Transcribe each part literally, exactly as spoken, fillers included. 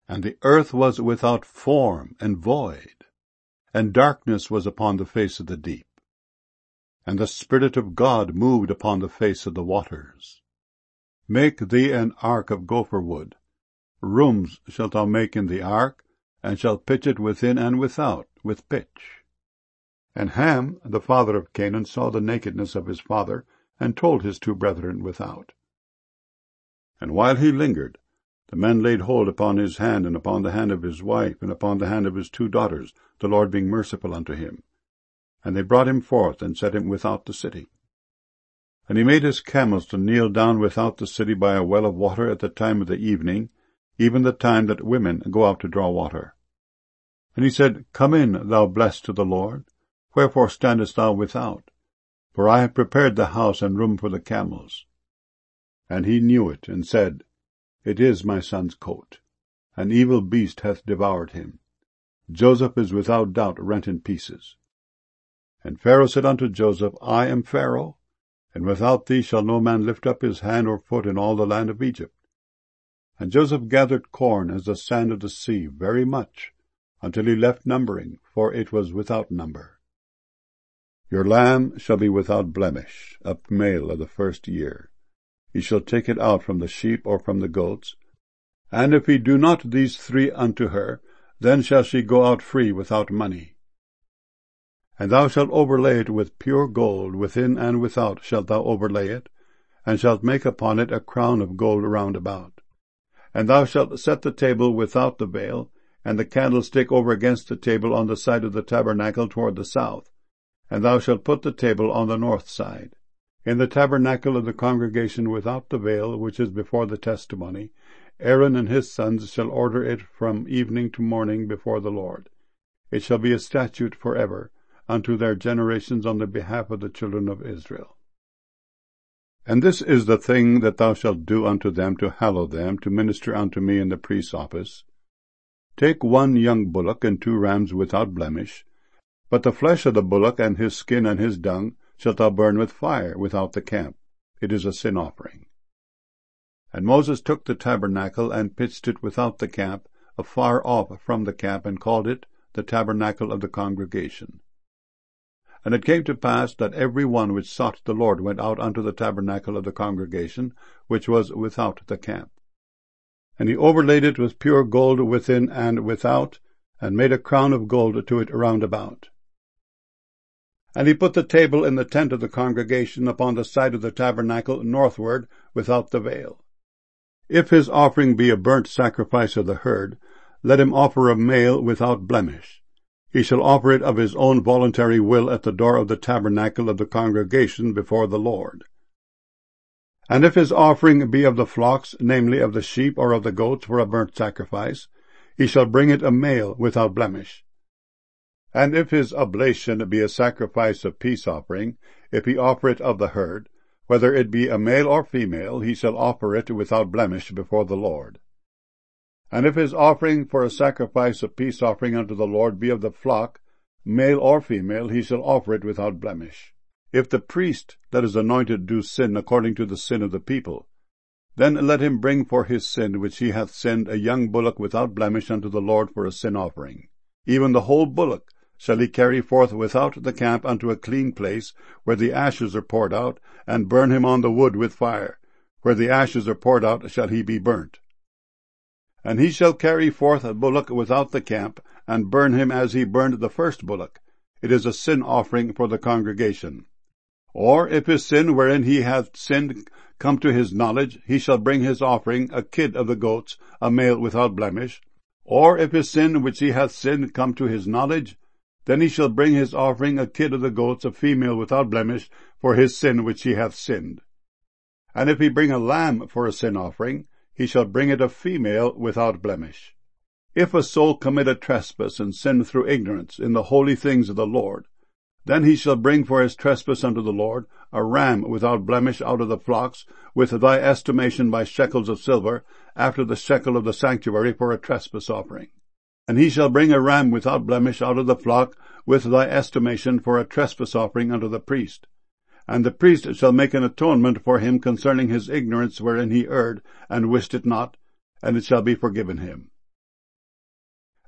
And the earth was without form and void, and darkness was upon the face of the deep. And the Spirit of God moved upon the face of the waters. Make thee an ark of gopher wood. Rooms shalt thou make in the ark, and shalt pitch it within and without with pitch. And Ham, the father of Canaan, saw the nakedness of his father, and told his two brethren without. And while he lingered, the men laid hold upon his hand, and upon the hand of his wife, and upon the hand of his two daughters, the Lord being merciful unto him. And they brought him forth, and set him without the city. And he made his camels to kneel down without the city by a well of water at the time of the evening, even the time that women go out to draw water. And he said, Come in, thou blessed of the Lord. Wherefore standest thou without? For I have prepared the house and room for the camels. And he knew it, and said, It is my son's coat. An evil beast hath devoured him. Joseph is without doubt rent in pieces. And Pharaoh said unto Joseph, I am Pharaoh, and without thee shall no man lift up his hand or foot in all the land of Egypt. And Joseph gathered corn as the sand of the sea, very much, until he left numbering, for it was without number. Your lamb shall be without blemish, a male of the first year. He shall take it out from the sheep or from the goats. And if he do not these three unto her, then shall she go out free without money. And thou shalt overlay it with pure gold, within and without shalt thou overlay it, and shalt make upon it a crown of gold round about. And thou shalt set the table without the veil, and the candlestick over against the table on the side of the tabernacle toward the south. And thou shalt put the table on the north side. In the tabernacle of the congregation without the veil, which is before the testimony, Aaron and his sons shall order it from evening to morning before the Lord. It shall be a statute forever, unto their generations on the behalf of the children of Israel. And this is the thing that thou shalt do unto them to hallow them, to minister unto me in the priest's office. Take one young bullock and two rams without blemish, but the flesh of the bullock and his skin and his dung shalt thou burn with fire without the camp. It is a sin offering. And Moses took the tabernacle and pitched it without the camp, afar off from the camp, and called it the tabernacle of the congregation. And it came to pass that every one which sought the Lord went out unto the tabernacle of the congregation, which was without the camp. And he overlaid it with pure gold within and without, and made a crown of gold to it round about. And he put the table in the tent of the congregation upon the side of the tabernacle northward without the veil. If his offering be a burnt sacrifice of the herd, let him offer a male without blemish. He shall offer it of his own voluntary will at the door of the tabernacle of the congregation before the Lord. And if his offering be of the flocks, namely of the sheep or of the goats for a burnt sacrifice, he shall bring it a male without blemish. And if his oblation be a sacrifice of peace offering, if he offer it of the herd, whether it be a male or female, he shall offer it without blemish before the Lord. And if his offering for a sacrifice of peace offering unto the Lord be of the flock, male or female, he shall offer it without blemish. If the priest that is anointed do sin according to the sin of the people, then let him bring for his sin which he hath sinned a young bullock without blemish unto the Lord for a sin offering. Even the whole bullock shall he carry forth without the camp unto a clean place, where the ashes are poured out, and burn him on the wood with fire. Where the ashes are poured out shall he be burnt. And he shall carry forth a bullock without the camp, and burn him as he burned the first bullock. It is a sin offering for the congregation. Or if his sin wherein he hath sinned come to his knowledge, he shall bring his offering, a kid of the goats, a male without blemish. Or if his sin which he hath sinned come to his knowledge, then he shall bring his offering, a kid of the goats, a female without blemish, for his sin which he hath sinned. And if he bring a lamb for a sin offering, he shall bring it a female without blemish. If a soul commit a trespass and sin through ignorance in the holy things of the Lord, then he shall bring for his trespass unto the Lord a ram without blemish out of the flocks, with thy estimation by shekels of silver, after the shekel of the sanctuary, for a trespass offering. And he shall bring a ram without blemish out of the flock, with thy estimation, for a trespass offering unto the priest. And the priest shall make an atonement for him concerning his ignorance wherein he erred, and wist it not, and it shall be forgiven him.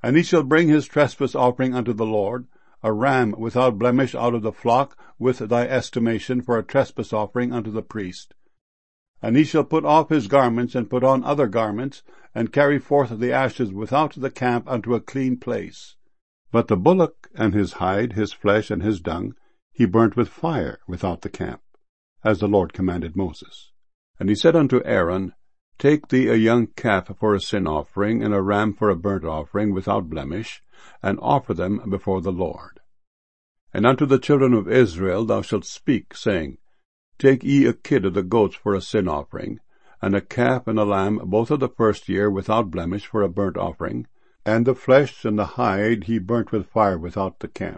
And he shall bring his trespass offering unto the Lord, a ram without blemish out of the flock, with thy estimation, for a trespass offering unto the priest. And he shall put off his garments, and put on other garments, and carry forth the ashes without the camp unto a clean place. But the bullock and his hide, his flesh, and his dung, he burnt with fire without the camp, as the Lord commanded Moses. And he said unto Aaron, Take thee a young calf for a sin offering, and a ram for a burnt offering without blemish, and offer them before the Lord. And unto the children of Israel thou shalt speak, saying, Take ye a kid of the goats for a sin offering, and a calf and a lamb both of the first year without blemish for a burnt offering, and the flesh and the hide he burnt with fire without the camp.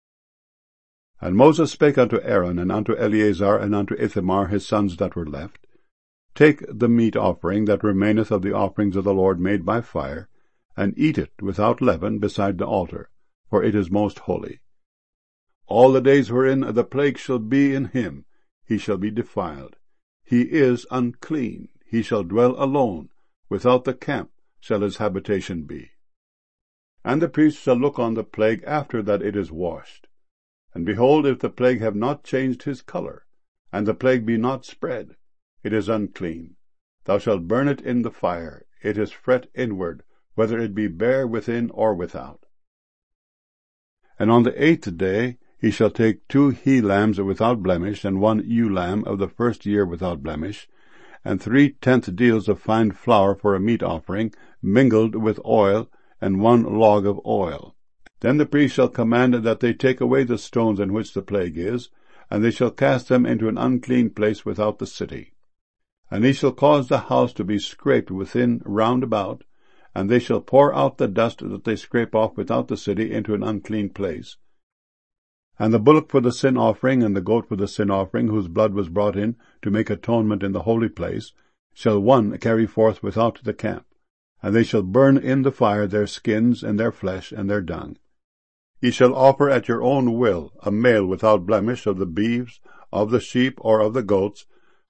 And Moses spake unto Aaron, and unto Eleazar, and unto Ithamar his sons that were left, Take the meat offering that remaineth of the offerings of the Lord made by fire, and eat it without leaven beside the altar, for it is most holy. All the days wherein the plague shall be in him, he shall be defiled. He is unclean, he shall dwell alone, without the camp shall his habitation be. And the priest shall look on the plague after that it is washed. And behold, if the plague have not changed his colour, and the plague be not spread, it is unclean. Thou shalt burn it in the fire, it is fret inward, whether it be bare within or without. And on the eighth day he shall take two he-lambs without blemish, and one ewe-lamb of the first year without blemish, and three-tenth deals of fine flour for a meat offering, mingled with oil, and one log of oil. Then the priest shall command that they take away the stones in which the plague is, and they shall cast them into an unclean place without the city. And he shall cause the house to be scraped within round about, and they shall pour out the dust that they scrape off without the city into an unclean place. And the bullock for the sin offering, and the goat for the sin offering, whose blood was brought in to make atonement in the holy place, shall one carry forth without the camp, and they shall burn in the fire their skins, and their flesh, and their dung. Ye shall offer at your own will a male without blemish of the beeves, of the sheep, or of the goats,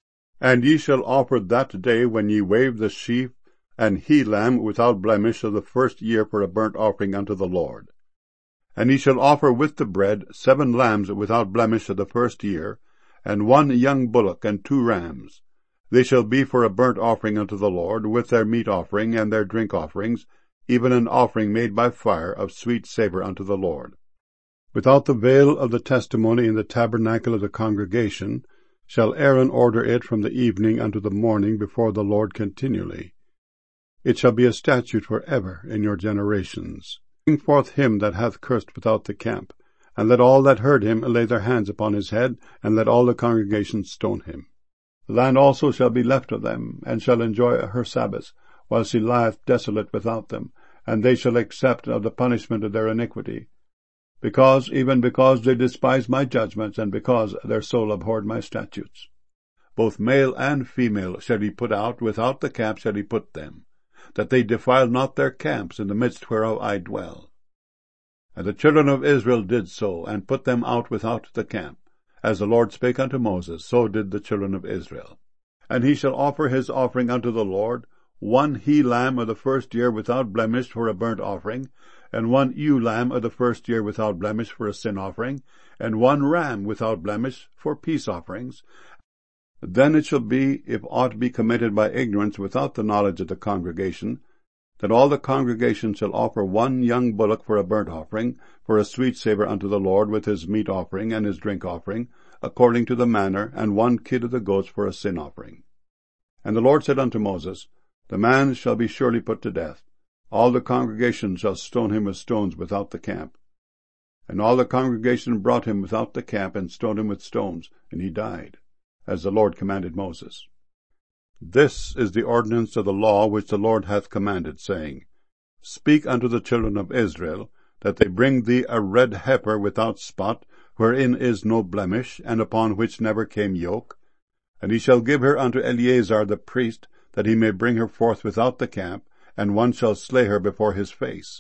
and ye shall offer that day when ye wave the sheaf and he-lamb without blemish of the first year for a burnt offering unto the Lord. And ye shall offer with the bread seven lambs without blemish of the first year, and one young bullock and two rams. They shall be for a burnt offering unto the Lord, with their meat offering and their drink offerings, even an offering made by fire of sweet savour unto the Lord. Without the veil of the testimony in the tabernacle of the congregation shall Aaron order it from the evening unto the morning before the Lord continually. It shall be a statute for ever in your generations. Bring forth him that hath cursed without the camp, and let all that heard him lay their hands upon his head, and let all the congregation stone him. The land also shall be left of them, and shall enjoy her Sabbaths, while she lieth desolate without them, and they shall accept of the punishment of their iniquity. Because, even because they despise my judgments, and because their soul abhorred my statutes. Both male and female shall he put out, without the camp shall he put them, that they defile not their camps in the midst whereof I dwell. And the children of Israel did so, and put them out without the camp. As the Lord spake unto Moses, so did the children of Israel. And he shall offer his offering unto the Lord, one he-lamb of the first year without blemish for a burnt offering, and one ewe-lamb of the first year without blemish for a sin offering, and one ram without blemish for peace offerings. Then it shall be, if aught be committed by ignorance without the knowledge of the congregation, that all the congregation shall offer one young bullock for a burnt offering, for a sweet savour unto the Lord, with his meat offering and his drink offering, according to the manner, and one kid of the goats for a sin offering. And the Lord said unto Moses, The man shall be surely put to death. All the congregation shall stone him with stones without the camp. And all the congregation brought him without the camp, and stoned him with stones, and he died, as the Lord commanded Moses. This is the ordinance of the law which the Lord hath commanded, saying, Speak unto the children of Israel, that they bring thee a red heifer without spot, wherein is no blemish, and upon which never came yoke. And he shall give her unto Eleazar the priest, that he may bring her forth without the camp, and one shall slay her before his face.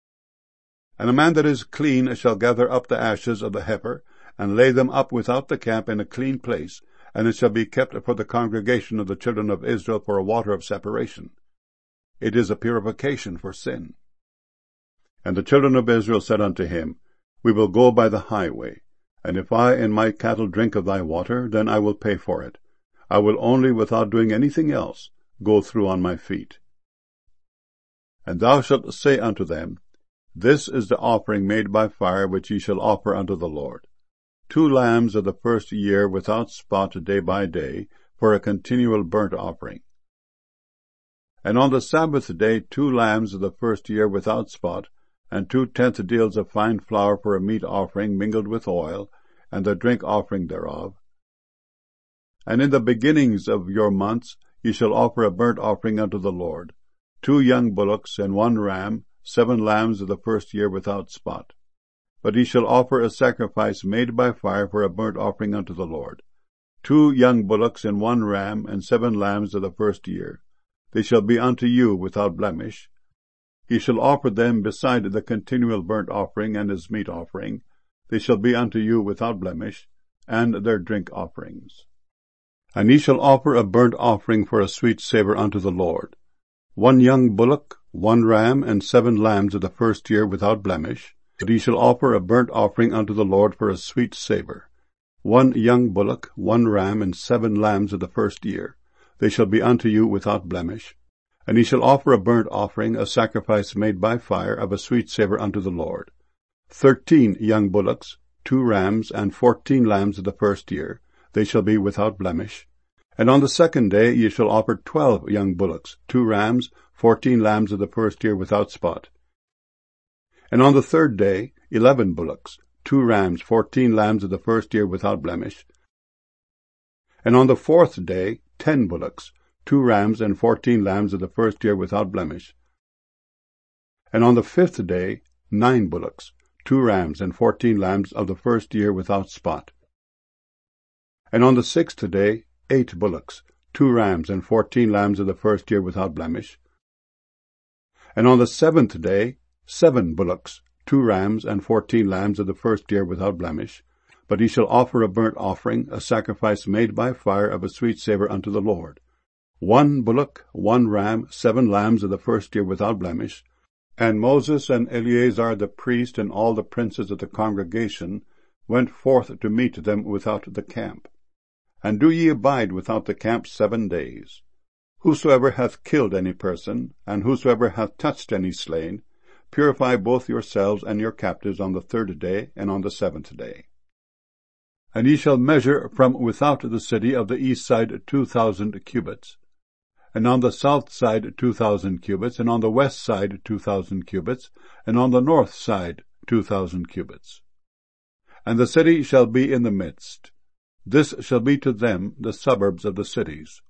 And a man that is clean shall gather up the ashes of the heifer, and lay them up without the camp in a clean place, and it shall be kept for the congregation of the children of Israel for a water of separation. It is a purification for sin. And the children of Israel said unto him, We will go by the highway, and if I and my cattle drink of thy water, then I will pay for it. I will only, without doing anything else, go through on my feet. And thou shalt say unto them, This is the offering made by fire which ye shall offer unto the Lord. Two lambs of the first year without spot day by day, for a continual burnt offering. And on the Sabbath day two lambs of the first year without spot, and two tenth deals of fine flour for a meat offering mingled with oil, and the drink offering thereof. And in the beginnings of your months ye shall offer a burnt offering unto the Lord, two young bullocks and one ram, seven lambs of the first year without spot. But ye shall offer a sacrifice made by fire for a burnt offering unto the Lord, two young bullocks and one ram, and seven lambs of the first year. They shall be unto you without blemish. Ye shall offer them beside the continual burnt offering and his meat offering. They shall be unto you without blemish, and their drink offerings. And ye shall offer a burnt offering for a sweet savour unto the Lord, one young bullock, one ram, and seven lambs of the first year without blemish. But ye shall offer a burnt offering unto the Lord for a sweet savour, one young bullock, one ram, and seven lambs of the first year. They shall be unto you without blemish. And ye shall offer a burnt offering, a sacrifice made by fire, of a sweet savour unto the Lord, thirteen young bullocks, two rams, and fourteen lambs of the first year. They shall be without blemish. And on the second day ye shall offer twelve young bullocks, two rams, fourteen lambs of the first year without spot. And on the third day eleven bullocks, two rams, fourteen lambs of the first year without blemish. And on the fourth day ten bullocks, two rams, and fourteen lambs of the first year without blemish. And on the fifth day nine bullocks, two rams, and fourteen lambs of the first year without spot. And on the sixth day eight bullocks, two rams, and fourteen lambs of the first year without blemish. And on the seventh day seven bullocks, two rams, and fourteen lambs of the first year without blemish. But ye shall offer a burnt offering, a sacrifice made by fire, of a sweet savour unto the Lord, one bullock, one ram, seven lambs of the first year without blemish. And Moses and Eleazar the priest and all the princes of the congregation went forth to meet them without the camp. And do ye abide without the camp seven days. Whosoever hath killed any person, and whosoever hath touched any slain, purify both yourselves and your captives on the third day and on the seventh day. And ye shall measure from without the city of the east side two thousand cubits, and on the south side two thousand cubits, and on the west side two thousand cubits, and on the north side two thousand cubits. And the city shall be in the midst. This shall be to them the suburbs of the cities.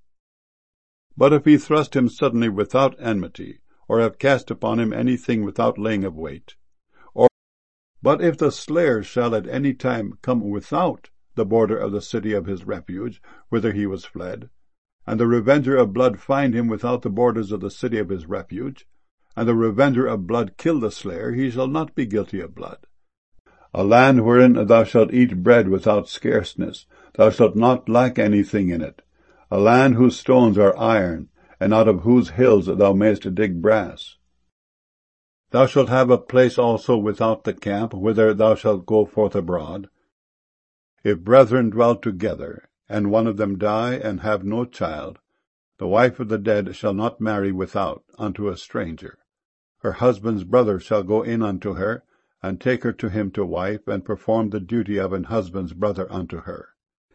But if he thrust him suddenly without enmity, or have cast upon him anything without laying of weight, or but if the slayer shall at any time come without the border of the city of his refuge, whither he was fled, and the revenger of blood find him without the borders of the city of his refuge, and the revenger of blood kill the slayer, he shall not be guilty of blood. A land wherein thou shalt eat bread without scarceness, thou shalt not lack anything in it. A land whose stones are iron, and out of whose hills thou mayest dig brass. Thou shalt have a place also without the camp, whither thou shalt go forth abroad. If brethren dwell together, and one of them die, and have no child, the wife of the dead shall not marry without unto a stranger. Her husband's brother shall go in unto her, and take her to him to wife, and perform the duty of an husband's brother unto her.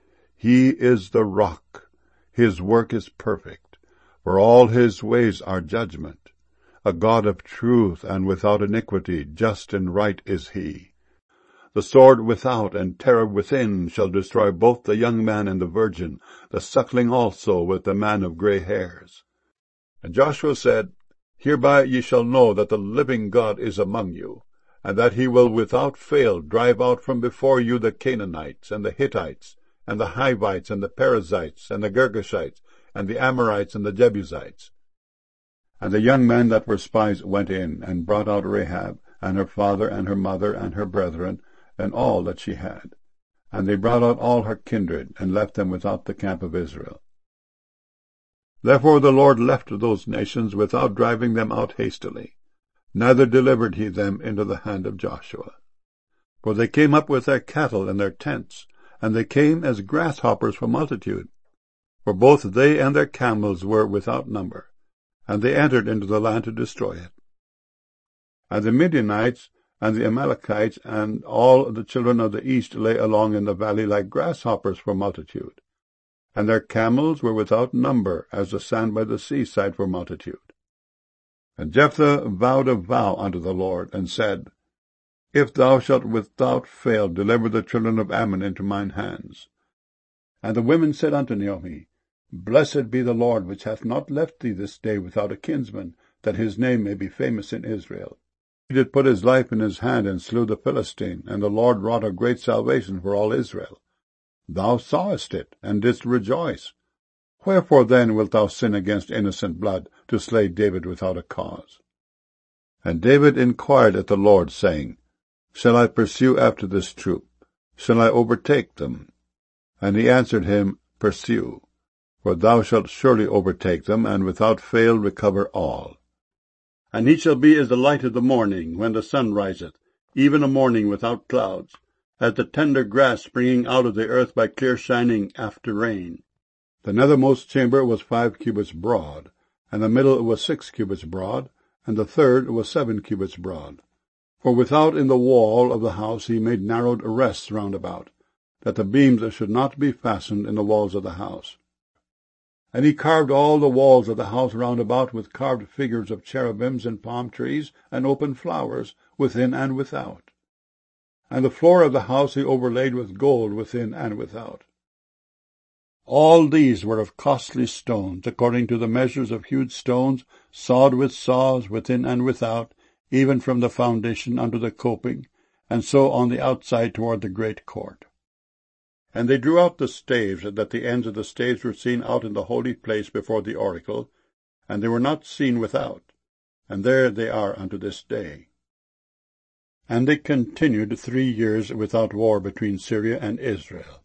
He is the rock, his work is perfect, for all his ways are judgment. A God of truth and without iniquity, just and right is he. The sword without and terror within shall destroy both the young man and the virgin, the suckling also with the man of grey hairs. And Joshua said, Hereby ye shall know that the living God is among you, and that he will without fail drive out from before you the Canaanites, and the Hittites, and the Hivites, and the Perizzites, and the Girgashites, and the Amorites, and the Jebusites. And the young men that were spies went in, and brought out Rahab, and her father, and her mother, and her brethren, and all that she had. And they brought out all her kindred, and left them without the camp of Israel. Therefore the Lord left those nations without driving them out hastily. neither delivered he them into the hand of Joshua. For they came up with their cattle and their tents, and they came as grasshoppers for multitude. For both they and their camels were without number, and they entered into the land to destroy it. And the Midianites and the Amalekites and all the children of the east lay along in the valley like grasshoppers for multitude, and their camels were without number as the sand by the seaside for multitude. And Jephthah vowed a vow unto the Lord, and said, If thou shalt without fail deliver the children of Ammon into mine hands. And the women said unto Naomi, Blessed be the Lord, which hath not left thee this day without a kinsman, that his name may be famous in Israel. He did put his life in his hand, and slew the Philistine, and the Lord wrought a great salvation for all Israel. Thou sawest it, and didst rejoice. Wherefore then wilt thou sin against innocent blood, to slay David without a cause? And David inquired at the Lord, saying, Shall I pursue after this troop? Shall I overtake them? And he answered him, Pursue, for thou shalt surely overtake them, and without fail recover all. And he shall be as the light of the morning, when the sun riseth, even a morning without clouds, as the tender grass springing out of the earth by clear shining after rain. The nethermost chamber was five cubits broad, and the middle was six cubits broad, and the third was seven cubits broad. For without in the wall of the house he made narrowed rests round about, that the beams should not be fastened in the walls of the house. And he carved all the walls of the house round about with carved figures of cherubims and palm trees and open flowers, within and without. And the floor of the house he overlaid with gold within and without. All these were of costly stones, according to the measures of hewed stones, sawed with saws within and without, even from the foundation unto the coping, and so on the outside toward the great court. And they drew out the staves, that the ends of the staves were seen out in the holy place before the oracle, and they were not seen without, and there they are unto this day. And they continued three years without war between Syria and Israel.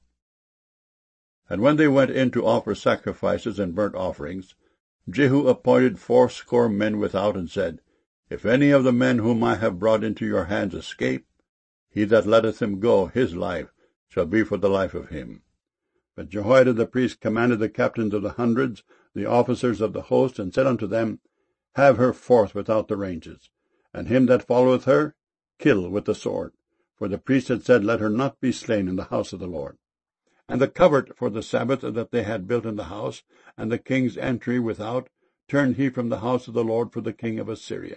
And when they went in to offer sacrifices and burnt offerings, Jehu appointed fourscore men without, and said, If any of the men whom I have brought into your hands escape, he that letteth him go, his life shall be for the life of him. But Jehoiada the priest commanded the captains of the hundreds, the officers of the host, and said unto them, Have her forth without the ranges, and him that followeth her, kill with the sword. For the priest had said, Let her not be slain in the house of the Lord. And the covert for the Sabbath that they had built in the house, and the king's entry without, turned he from the house of the Lord for the king of Assyria.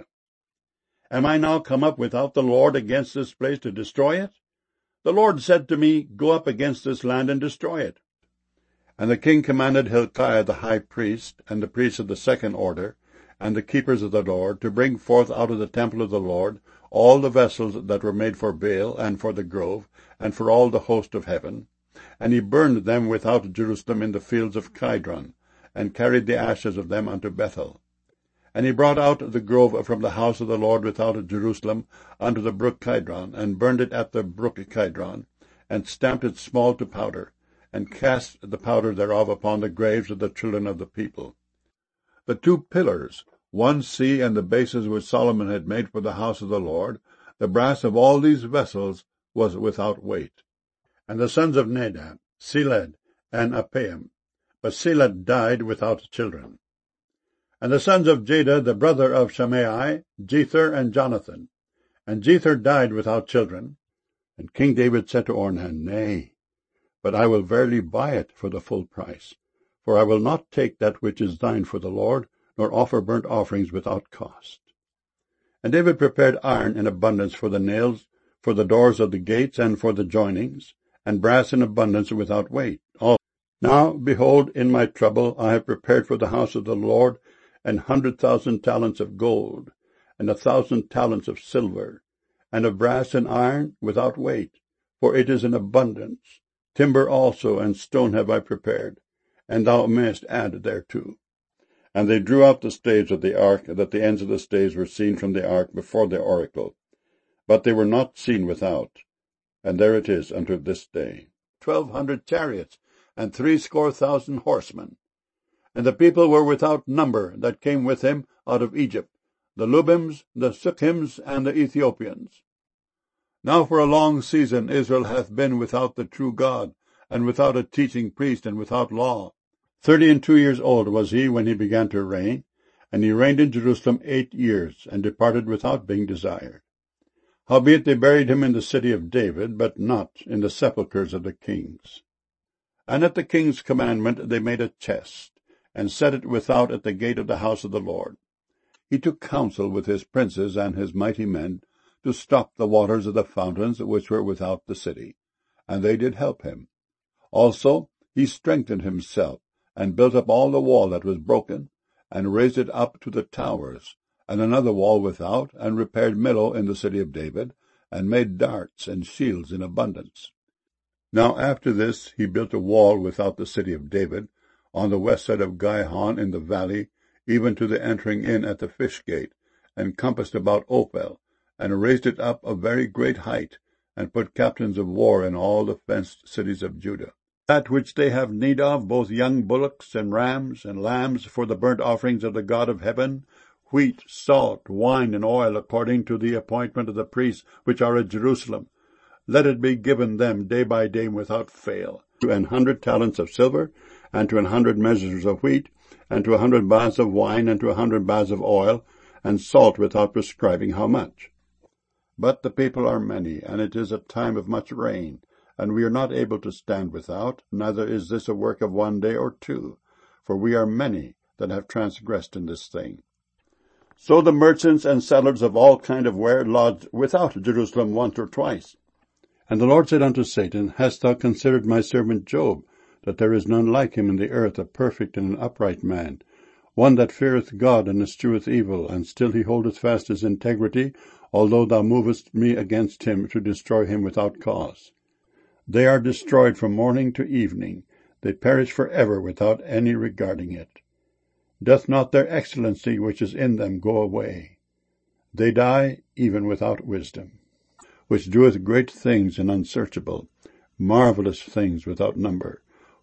Am I now come up without the Lord against this place to destroy it? The Lord said to me, Go up against this land and destroy it. And the king commanded Hilkiah the high priest, and the priests of the second order, and the keepers of the Lord, to bring forth out of the temple of the Lord all the vessels that were made for Baal, and for the grove, and for all the host of heaven. And he burned them without Jerusalem in the fields of Kidron, and carried the ashes of them unto Bethel. And he brought out the grove from the house of the Lord without Jerusalem unto the brook Kidron, and burned it at the brook Kidron, and stamped it small to powder, and cast the powder thereof upon the graves of the children of the people. The two pillars, one sea and the bases which Solomon had made for the house of the Lord, the brass of all these vessels was without weight. And the sons of Nadab, Seled, and Appaim. But Seled died without children. And the sons of Jada, the brother of Shimei, Jether, and Jonathan. And Jether died without children. And King David said to Ornan, Nay, but I will verily buy it for the full price. For I will not take that which is thine for the Lord, nor offer burnt offerings without cost. And David prepared iron in abundance for the nails, for the doors of the gates, and for the joinings, and brass in abundance without weight. All. Now, behold, in my trouble I have prepared for the house of the Lord an hundred thousand talents of gold, and a thousand talents of silver, and of brass and iron without weight, for it is in abundance. Timber also and stone have I prepared, and thou mayest add thereto. And they drew out the staves of the ark, that the ends of the staves were seen from the ark before the oracle, but they were not seen without. And there it is unto this day. Twelve hundred chariots, and threescore thousand horsemen. And the people were without number that came with him out of Egypt, the Lubims, the Sukkims, and the Ethiopians. Now for a long season Israel hath been without the true God, and without a teaching priest, and without law. Thirty and two years old was he when he began to reign, and he reigned in Jerusalem eight years, and departed without being desired. Howbeit they buried him in the city of David, but not in the sepulchres of the kings. And at the king's commandment they made a chest, and set it without at the gate of the house of the Lord. He took counsel with his princes and his mighty men, to stop the waters of the fountains which were without the city, and they did help him. Also he strengthened himself, and built up all the wall that was broken, and raised it up to the towers, and another wall without, and repaired Millo in the city of David, and made darts and shields in abundance. Now after this he built a wall without the city of David, on the west side of Gihon in the valley, even to the entering in at the fish gate, and compassed about Ophel, and raised it up a very great height, and put captains of war in all the fenced cities of Judah. That which they have need of, both young bullocks and rams and lambs for the burnt offerings of the God of heaven, wheat, salt, wine, and oil, according to the appointment of the priests which are at Jerusalem, let it be given them day by day without fail, to an hundred talents of silver, and to an hundred measures of wheat, and to a hundred baths of wine, and to a hundred baths of oil, and salt without prescribing how much. But the people are many, and it is a time of much rain, and we are not able to stand without, neither is this a work of one day or two, for we are many that have transgressed in this thing. So the merchants and sellers of all kind of ware lodged without Jerusalem once or twice. And the Lord said unto Satan, Hast thou considered my servant Job, that there is none like him in the earth, a perfect and an upright man, one that feareth God and escheweth evil, and still he holdeth fast his integrity, although thou movest me against him to destroy him without cause. They are destroyed from morning to evening, they perish for ever without any regarding it. Doth not their excellency which is in them go away? They die even without wisdom, which doeth great things and unsearchable, marvelous things without number.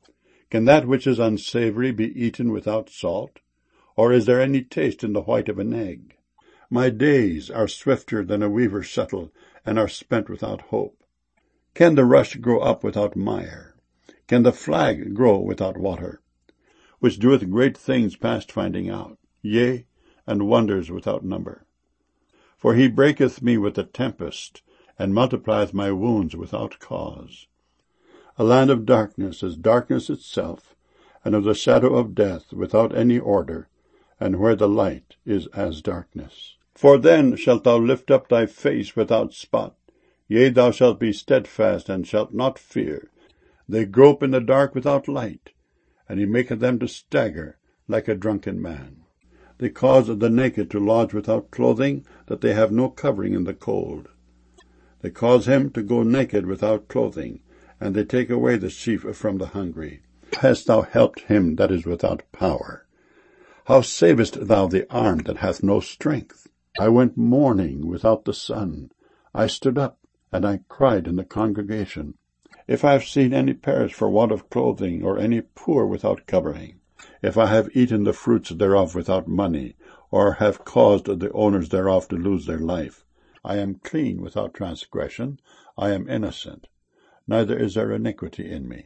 Can that which is unsavory be eaten without salt? Or is there any taste in the white of an egg? My days are swifter than a weaver's shuttle, and are spent without hope. Can the rush grow up without mire? Can the flag grow without water? Which doeth great things past finding out, yea, and wonders without number. For he breaketh me with a tempest, and multiplieth my wounds without cause. A land of darkness is darkness itself, and of the shadow of death without any order, and where the light is as darkness. For then shalt thou lift up thy face without spot, yea, thou shalt be steadfast, and shalt not fear. They grope in the dark without light, and he maketh them to stagger like a drunken man. They cause the naked to lodge without clothing, that they have no covering in the cold. They cause him to go naked without clothing, and they take away the sheaf from the hungry. Hast thou helped him that is without power? How savest thou the arm that hath no strength? I went mourning without the sun. I stood up, and I cried in the congregation. If I have seen any perish for want of clothing, or any poor without covering, if I have eaten the fruits thereof without money, or have caused the owners thereof to lose their life, I am clean without transgression, I am innocent, neither is there iniquity in me.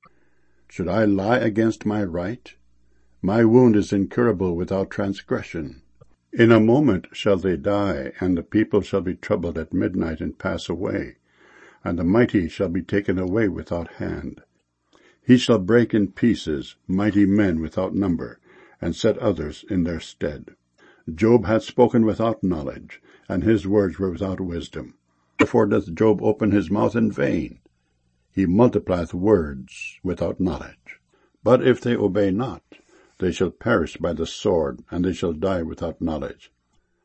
Should I lie against my right? My wound is incurable without transgression. In a moment shall they die, and the people shall be troubled at midnight and pass away, and the mighty shall be taken away without hand. He shall break in pieces mighty men without number, and set others in their stead. Job hath spoken without knowledge, and his words were without wisdom. Therefore doth Job open his mouth in vain. He multiplieth words without knowledge. But if they obey not, they shall perish by the sword, and they shall die without knowledge.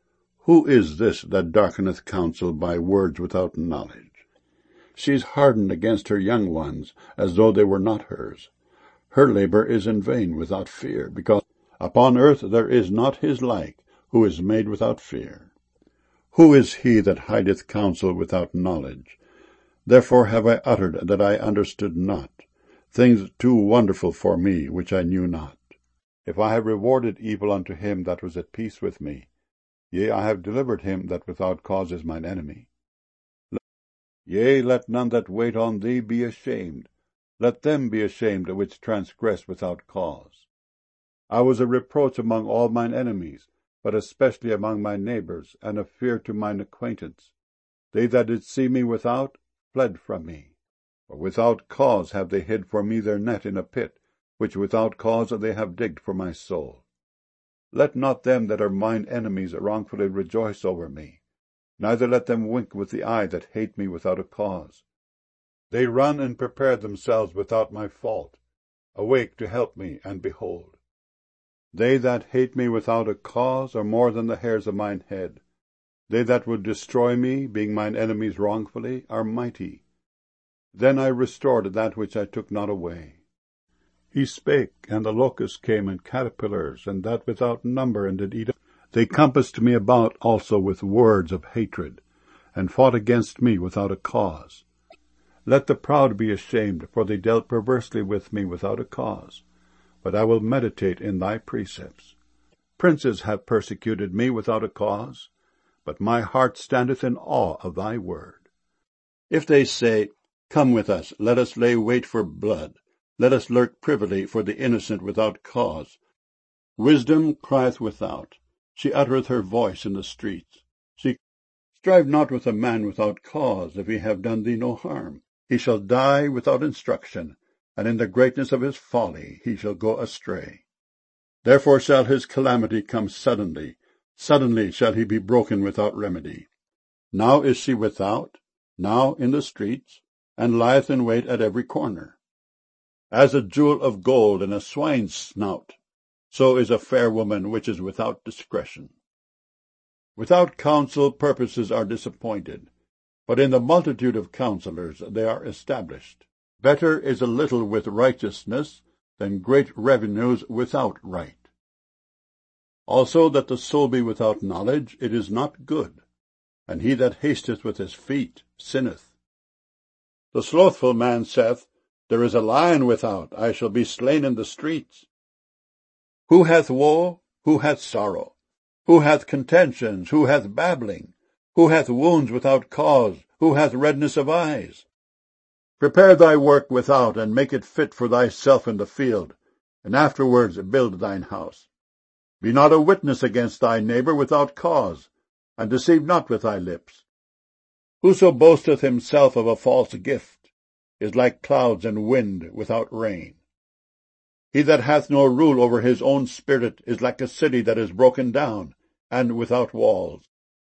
Who is this that darkeneth counsel by words without knowledge? She is hardened against her young ones, as though they were not hers. Her labor is in vain without fear, because upon earth there is not his like, who is made without fear. Who is he that hideth counsel without knowledge? Therefore have I uttered that I understood not, things too wonderful for me, which I knew not. If I have rewarded evil unto him that was at peace with me, Yea, I have delivered him that without cause is mine enemy. Yea, let none that wait on thee be ashamed. Let them be ashamed which transgress without cause. I was a reproach among all mine enemies, but especially among my neighbours, and a fear to mine acquaintance. They that did see me without fled from me. For without cause have they hid for me their net in a pit, which without cause they have digged for my soul. Let not them that are mine enemies wrongfully rejoice over me, neither let them wink with the eye that hate me without a cause. They run and prepare themselves without my fault. Awake to help me, and behold. They that hate me without a cause are more than the hairs of mine head. They that would destroy me, being mine enemies wrongfully, are mighty. Then I restored that which I took not away. He spake, and the locusts came, and caterpillars, and that without number, and did eat. They compassed me about also with words of hatred, and fought against me without a cause. Let the proud be ashamed, for they dealt perversely with me without a cause. But I will meditate in thy precepts. Princes have persecuted me without a cause, but my heart standeth in awe of thy word. If they say, Come with us, let us lay wait for blood, let us lurk privily for the innocent without cause. Wisdom crieth without, she uttereth her voice in the streets. She Strive not with a man without cause, if he have done thee no harm. He shall die without instruction, and in the greatness of his folly he shall go astray. Therefore shall his calamity come suddenly, suddenly shall he be broken without remedy. Now is she without, now in the streets, and lieth in wait at every corner. As a jewel of gold in a swine's snout, so is a fair woman which is without discretion. Without counsel purposes are disappointed, but in the multitude of counselors they are established. Better is a little with righteousness than great revenues without right. Also that the soul be without knowledge, it is not good, and he that hasteth with his feet sinneth. The slothful man saith, There is a lion without, I shall be slain in the streets. Who hath woe? Who hath sorrow? Who hath contentions? Who hath babbling? Who hath wounds without cause? Who hath redness of eyes? Prepare thy work without, and make it fit for thyself in the field, and afterwards build thine house. Be not a witness against thy neighbour without cause, and deceive not with thy lips. Whoso boasteth himself of a false gift is like clouds and wind without rain. He that hath no rule over his own spirit is like a city that is broken down, and without walls.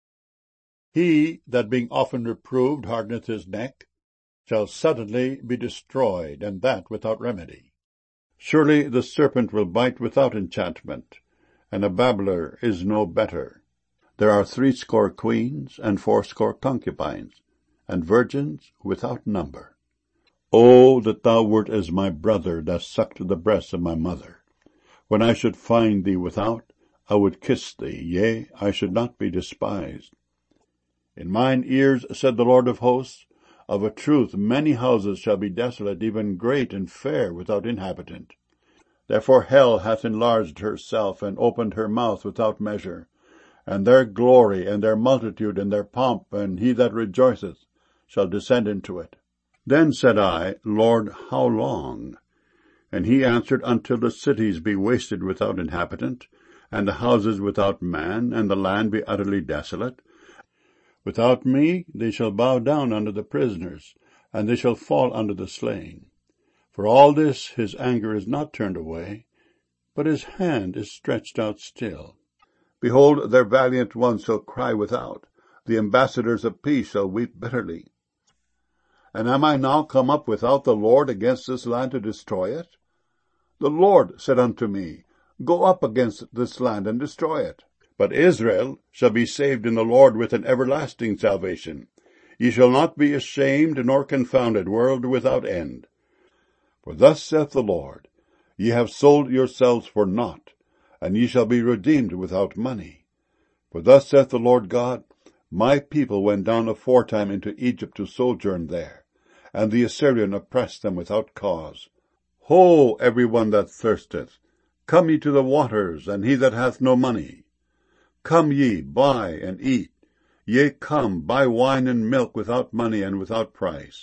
He that being often reproved hardeneth his neck, shall suddenly be destroyed, and that without remedy. Surely the serpent will bite without enchantment, and a babbler is no better. There are threescore queens, and fourscore concubines, and virgins without number. O that thou wert as my brother that sucked the breast of my mother! When I should find thee without, I would kiss thee, yea, I should not be despised. In mine ears, said the Lord of hosts, of a truth many houses shall be desolate, even great and fair, without inhabitant. Therefore hell hath enlarged herself, and opened her mouth without measure, and their glory, and their multitude, and their pomp, and he that rejoiceth, shall descend into it. Then said I, Lord, how long? And he answered, Until the cities be wasted without inhabitant, and the houses without man, and the land be utterly desolate. Without me they shall bow down under the prisoners, and they shall fall under the slain. For all this his anger is not turned away, but his hand is stretched out still. Behold, their valiant ones shall cry without, the ambassadors of peace shall weep bitterly. And am I now come up without the Lord against this land to destroy it? The Lord said unto me, Go up against this land and destroy it. But Israel shall be saved in the Lord with an everlasting salvation. Ye shall not be ashamed nor confounded, world without end. For thus saith the Lord, Ye have sold yourselves for naught, and ye shall be redeemed without money. For thus saith the Lord God, My people went down aforetime into Egypt to sojourn there, and the Assyrian oppressed them without cause. Ho, every one that thirsteth, come ye to the waters, and he that hath no money. Come ye, buy and eat. Yea, come, buy wine and milk without money and without price.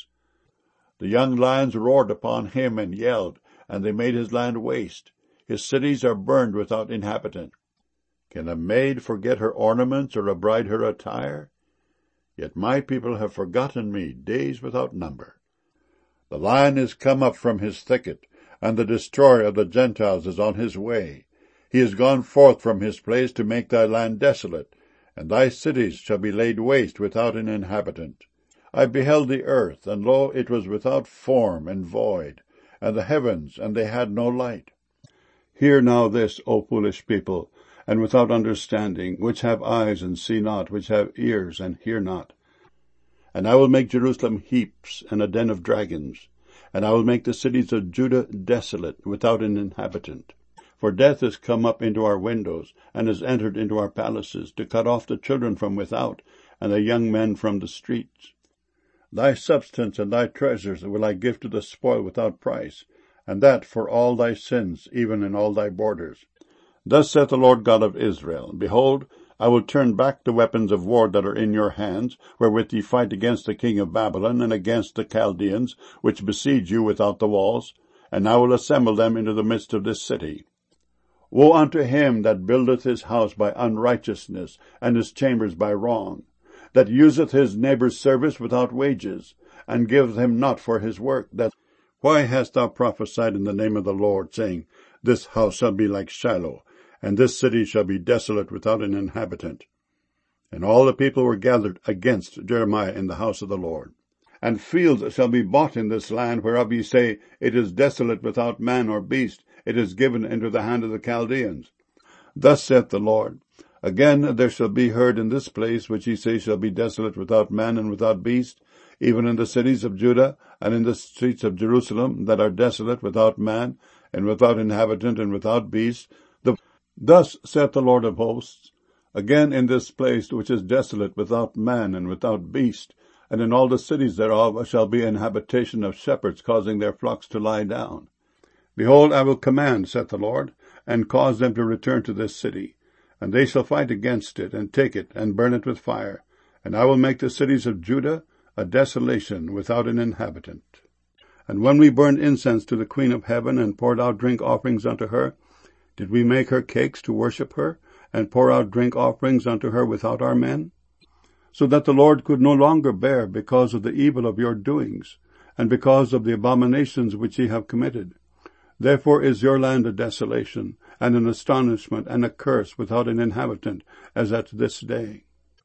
The young lions roared upon him and yelled, and they made his land waste. His cities are burned without inhabitant. Can a maid forget her ornaments, or a bride her attire? Yet my people have forgotten me days without number. The lion is come up from his thicket, and the destroyer of the Gentiles is on his way. He is gone forth from his place to make thy land desolate, and thy cities shall be laid waste without an inhabitant. I beheld the earth, and lo, it was without form and void, and the heavens, and they had no light. Hear now this, O foolish people, and without understanding, which have eyes and see not, which have ears and hear not. And I will make Jerusalem heaps and a den of dragons, and I will make the cities of Judah desolate, without an inhabitant. For death is come up into our windows, and has entered into our palaces, to cut off the children from without, and the young men from the streets. Thy substance and thy treasures will I give to the spoil without price, and that for all thy sins, even in all thy borders. Thus saith the Lord God of Israel, Behold, I will turn back the weapons of war that are in your hands, wherewith ye fight against the king of Babylon, and against the Chaldeans, which besiege you without the walls, and I will assemble them into the midst of this city. Woe unto him that buildeth his house by unrighteousness, and his chambers by wrong, that useth his neighbour's service without wages, and giveth him not for his work. That Why hast thou prophesied in the name of the Lord, saying, This house shall be like Shiloh, and this city shall be desolate without an inhabitant? And all the people were gathered against Jeremiah in the house of the Lord. And fields shall be bought in this land, whereof ye say, It is desolate without man or beast, it is given into the hand of the Chaldeans. Thus saith the Lord, Again there shall be heard in this place, which ye say shall be desolate without man and without beast, even in the cities of Judah, and in the streets of Jerusalem, that are desolate without man, and without inhabitant, and without beast. The, Thus saith the Lord of hosts, Again in this place which is desolate without man and without beast, and in all the cities thereof shall be an habitation of shepherds causing their flocks to lie down. Behold, I will command, saith the Lord, and cause them to return to this city, and they shall fight against it, and take it, and burn it with fire. And I will make the cities of Judah a desolation without an inhabitant. And when we burned incense to the Queen of Heaven, and poured out drink offerings unto her, did we make her cakes to worship her, and pour out drink offerings unto her without our men? So that the Lord could no longer bear because of the evil of your doings, and because of the abominations which ye have committed. Therefore is your land a desolation, and an astonishment, and a curse without an inhabitant, as at this day.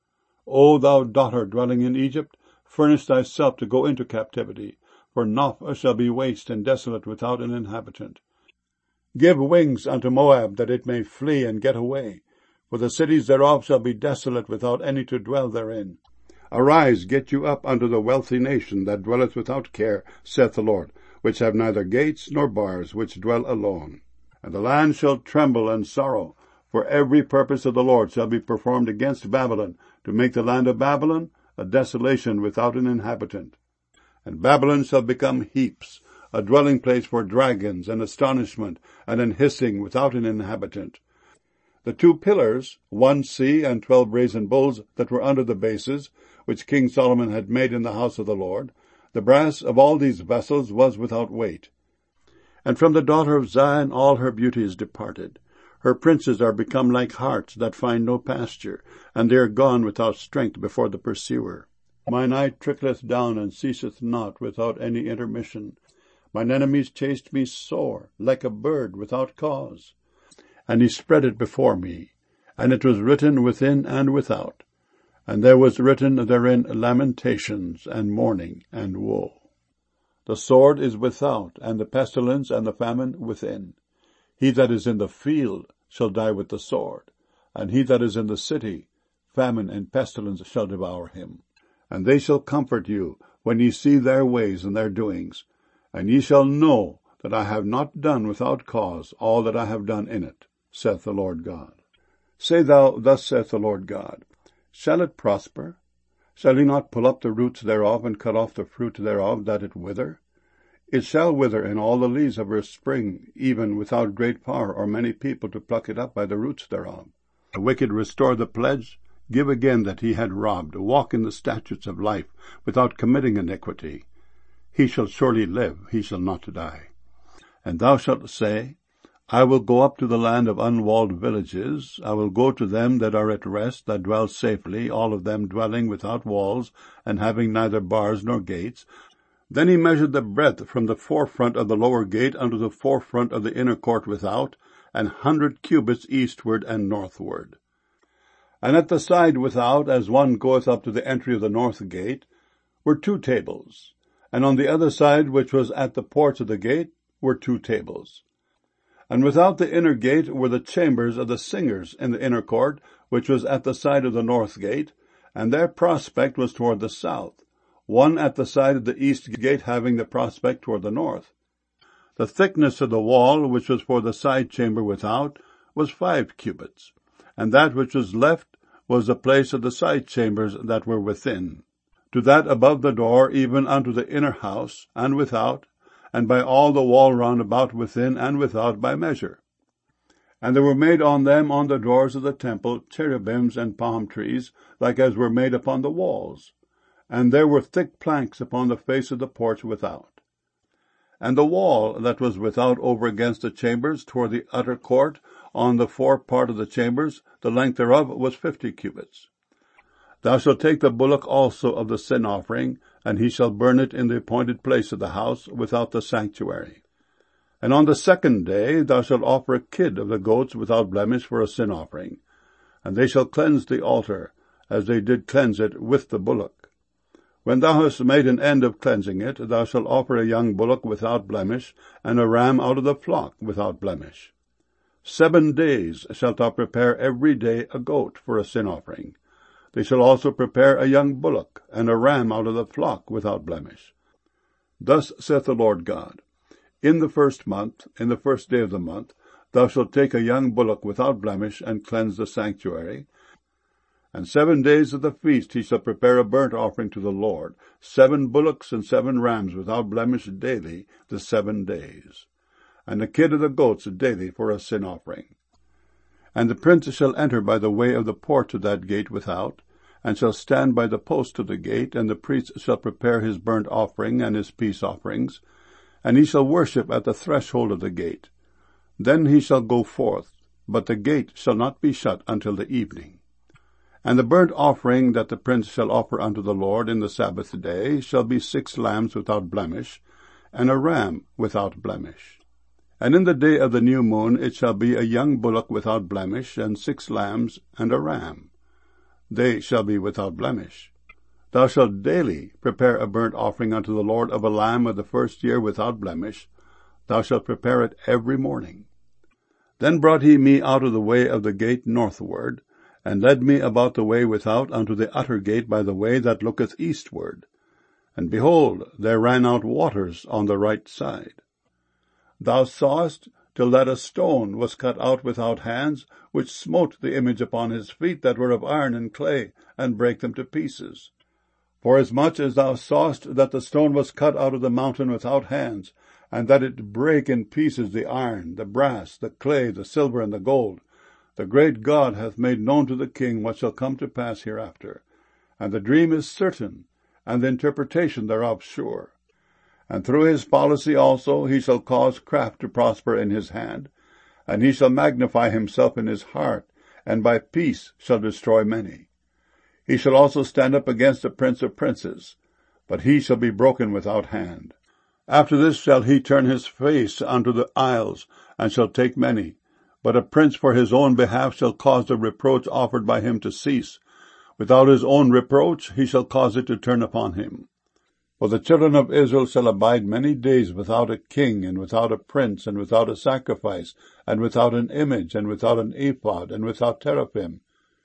O thou daughter dwelling in Egypt, furnish thyself to go into captivity, for Noph shall be waste and desolate without an inhabitant. Give wings unto Moab, that it may flee and get away, for the cities thereof shall be desolate without any to dwell therein. Arise, get you up unto the wealthy nation that dwelleth without care, saith the Lord, which have neither gates nor bars, which dwell alone. And the land shall tremble and sorrow, for every purpose of the Lord shall be performed against Babylon, to make the land of Babylon a desolation without an inhabitant. And Babylon shall become heaps, a dwelling place for dragons, and astonishment, and an hissing without an inhabitant. The two pillars, one sea and twelve brazen bulls that were under the bases, which King Solomon had made in the house of the Lord, the brass of all these vessels was without weight. And from the daughter of Zion all her beauty is departed. Her princes are become like harts that find no pasture, and they are gone without strength before the pursuer. Mine eye trickleth down and ceaseth not without any intermission. Mine enemies chased me sore, like a bird without cause. And he spread it before me, and it was written within and without. And there was written therein lamentations, and mourning, and woe. The sword is without, and the pestilence and the famine within. He that is in the field shall die with the sword, and he that is in the city, famine and pestilence shall devour him. And they shall comfort you when ye see their ways and their doings, and ye shall know that I have not done without cause all that I have done in it, saith the Lord God. Say thou, Thus saith the Lord God, Shall it prosper? Shall he not pull up the roots thereof, and cut off the fruit thereof, that it wither? It shall wither in all the leaves of her spring, even without great power or many people to pluck it up by the roots thereof. The wicked restore the pledge, give again that he had robbed, walk in the statutes of life, without committing iniquity. He shall surely live, he shall not die. And thou shalt say, I will go up to the land of unwalled villages, I will go to them that are at rest, that dwell safely, all of them dwelling without walls, and having neither bars nor gates. Then he measured the breadth from the forefront of the lower gate unto the forefront of the inner court without, an hundred cubits eastward and northward. And at the side without, as one goeth up to the entry of the north gate, were two tables, and on the other side, which was at the porch of the gate, were two tables. And without the inner gate were the chambers of the singers in the inner court, which was at the side of the north gate, and their prospect was toward the south, one at the side of the east gate having the prospect toward the north. The thickness of the wall, which was for the side chamber without, was five cubits, and that which was left was the place of the side chambers that were within, to that above the door, even unto the inner house, and without, and by all the wall round about within and without by measure. And there were made on them on the doors of the temple cherubims and palm trees, like as were made upon the walls. And there were thick planks upon the face of the porch without. And the wall that was without over against the chambers toward the utter court, on the fore part of the chambers, the length thereof was fifty cubits. Thou shalt take the bullock also of the sin offering, and he shall burn it in the appointed place of the house, without the sanctuary. And on the second day thou shalt offer a kid of the goats without blemish for a sin offering. And they shall cleanse the altar, as they did cleanse it with the bullock. When thou hast made an end of cleansing it, thou shalt offer a young bullock without blemish, and a ram out of the flock without blemish. Seven days shalt thou prepare every day a goat for a sin offering. They shall also prepare a young bullock, and a ram out of the flock without blemish. Thus saith the Lord God, In the first month, in the first day of the month, thou shalt take a young bullock without blemish, and cleanse the sanctuary. And seven days of the feast he shall prepare a burnt offering to the Lord, seven bullocks and seven rams without blemish daily, the seven days. And a kid of the goats daily for a sin offering. And the prince shall enter by the way of the porch of that gate without, and shall stand by the post of the gate, and the priest shall prepare his burnt offering and his peace offerings, and he shall worship at the threshold of the gate. Then he shall go forth, but the gate shall not be shut until the evening. And the burnt offering that the prince shall offer unto the Lord in the Sabbath day shall be six lambs without blemish, and a ram without blemish. And in the day of the new moon it shall be a young bullock without blemish, and six lambs, and a ram. They shall be without blemish. Thou shalt daily prepare a burnt offering unto the Lord of a lamb of the first year without blemish. Thou shalt prepare it every morning. Then brought he me out of the way of the gate northward, and led me about the way without unto the utter gate by the way that looketh eastward. And behold, there ran out waters on the right side. Thou sawest till that a stone was cut out without hands, which smote the image upon his feet that were of iron and clay, and brake them to pieces. Forasmuch as thou sawest that the stone was cut out of the mountain without hands, and that it brake in pieces the iron, the brass, the clay, the silver, and the gold, the great God hath made known to the king what shall come to pass hereafter. And the dream is certain, and the interpretation thereof sure. And through his policy also he shall cause craft to prosper in his hand, and he shall magnify himself in his heart, and by peace shall destroy many. He shall also stand up against the prince of princes, but he shall be broken without hand. After this shall he turn his face unto the isles, and shall take many. But a prince for his own behalf shall cause the reproach offered by him to cease. Without his own reproach he shall cause it to turn upon him. For the children of Israel shall abide many days without a king, and without a prince, and without a sacrifice, and without an image, and without an ephod, and without teraphim.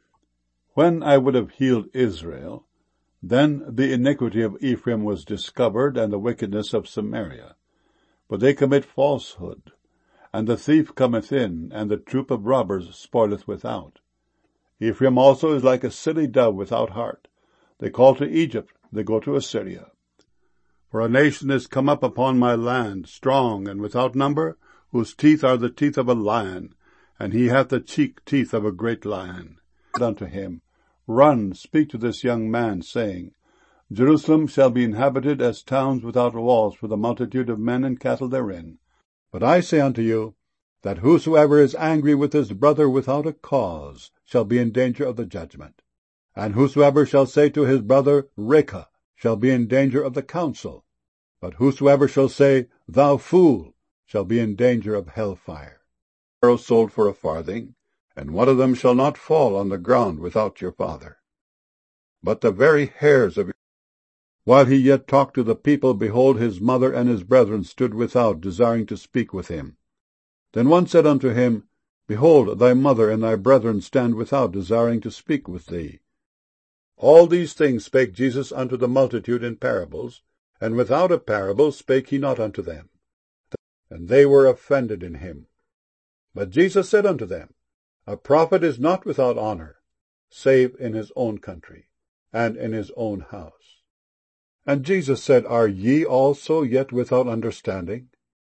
When I would have healed Israel, then the iniquity of Ephraim was discovered, and the wickedness of Samaria. For they commit falsehood, and the thief cometh in, and the troop of robbers spoileth without. Ephraim also is like a silly dove without heart. They call to Egypt, they go to Assyria. For a nation is come up upon my land, strong and without number, whose teeth are the teeth of a lion, and he hath the cheek teeth of a great lion. Said unto him, Run, speak to this young man, saying, Jerusalem shall be inhabited as towns without walls for the multitude of men and cattle therein. But I say unto you, that whosoever is angry with his brother without a cause shall be in danger of the judgment. And whosoever shall say to his brother, Raca, shall be in danger of the council. But whosoever shall say, Thou fool, shall be in danger of hell fire. Arrows sold for a farthing, and one of them shall not fall on the ground without your Father. But the very hairs of your... While he yet talked to the people, behold, his mother and his brethren stood without, desiring to speak with him. Then one said unto him, Behold, thy mother and thy brethren stand without, desiring to speak with thee. All these things spake Jesus unto the multitude in parables, and without a parable spake he not unto them. And they were offended in him. But Jesus said unto them, A prophet is not without honour, save in his own country, and in his own house. And Jesus said, Are ye also yet without understanding?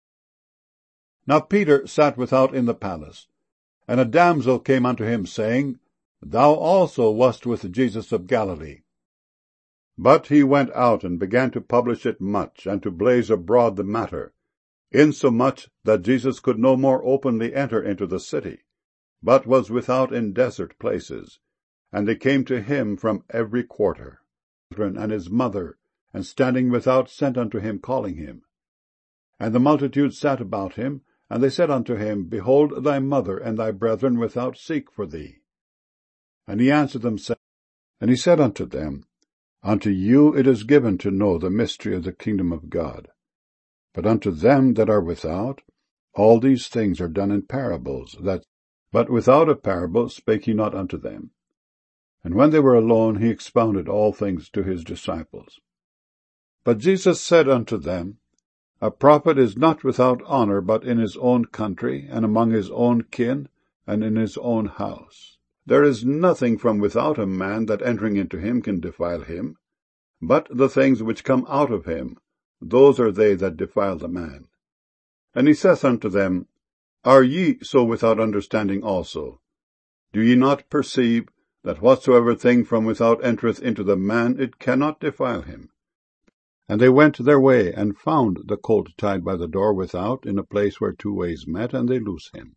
Now Peter sat without in the palace, and a damsel came unto him, saying, Thou also wast with Jesus of Galilee. But he went out and began to publish it much, and to blaze abroad the matter, insomuch that Jesus could no more openly enter into the city, but was without in desert places. And they came to him from every quarter, and his mother, and standing without sent unto him, calling him. And the multitude sat about him, and they said unto him, Behold, thy mother and thy brethren without seek for thee. And he answered them, and he said unto them, Unto you it is given to know the mystery of the kingdom of God. But unto them that are without, all these things are done in parables, that, but without a parable spake he not unto them. And when they were alone, he expounded all things to his disciples. But Jesus said unto them, A prophet is not without honour, but in his own country, and among his own kin, and in his own house. There is nothing from without a man that entering into him can defile him, but the things which come out of him, those are they that defile the man. And he saith unto them, Are ye so without understanding also? Do ye not perceive that whatsoever thing from without entereth into the man, it cannot defile him? And they went their way, and found the colt tied by the door without, in a place where two ways met, and they loose him.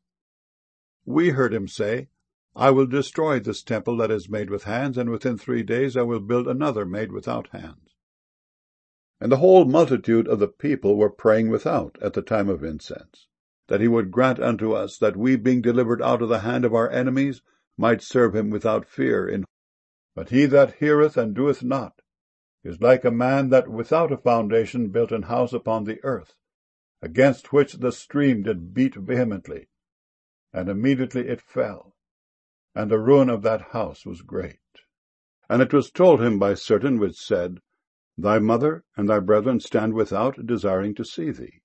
We heard him say, I will destroy this temple that is made with hands, and within three days I will build another made without hands. And the whole multitude of the people were praying without at the time of incense, that he would grant unto us that we, being delivered out of the hand of our enemies, might serve him without fear. In But he that heareth and doeth not is like a man that without a foundation built an house upon the earth, against which the stream did beat vehemently, and immediately it fell, and the ruin of that house was great. And it was told him by certain which said, Thy mother and thy brethren stand without, desiring to see thee.